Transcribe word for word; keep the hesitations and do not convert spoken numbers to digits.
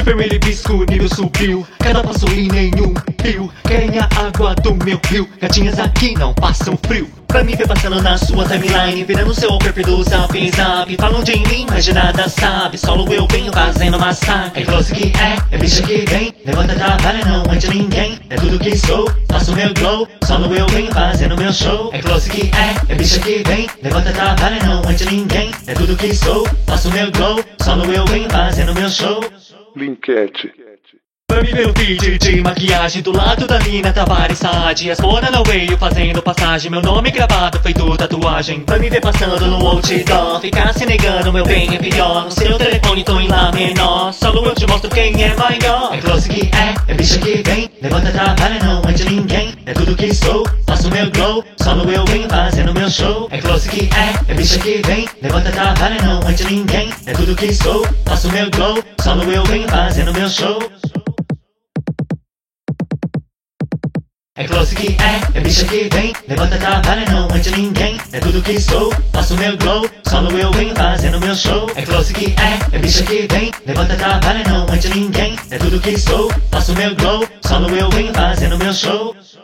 vermelho hibisco, nível subiu. Cada passo e nenhum rio. Querem a água do meu rio. Gatinhas aqui não passam frio. Pra me ver passando na sua timeline, virando seu perfil do zap zap. Falam de mim, mas de nada sabe. Solo eu venho fazendo massacre. É close que é, é bicha que vem. Levanta, trabalha, não ante ninguém. É tudo que sou, faço meu glow. Solo eu venho fazendo meu show. É close que é, é bicha que vem. Levanta, trabalha, não ante ninguém. É tudo que sou, faço meu glow. Solo eu venho fazendo meu show. Linkete. Pra me ver o feed de maquiagem do lado da Nina Tavares Saad. As mona não veio fazendo passagem. Meu nome gravado feito tatuagem. Pra me ver passando no outdoor. Ficar se negando, meu bem é pior. No seu telefone tô em lá menor. Solo eu te mostro quem é maior. É close que é, é bicha que vem. Levanta, trabalha, não ante ninguém. É tudo que sou, faço meu glow. Solo eu venho fazendo meu show. É close que é, é bicha que vem. Levanta, trabalha, não ante ninguém. É tudo que sou, faço meu glow. Solo eu venho fazendo meu show. É close que é, é bicha que vem. Levanta, trabalha, não ante ninguém. É tudo que sou, faço meu glow. Solo eu venho fazendo meu show. É close que é, é bicha que vem. Levanta, trabalha, não ante ninguém. É tudo que sou, faço meu glow. Solo eu venho fazendo meu show.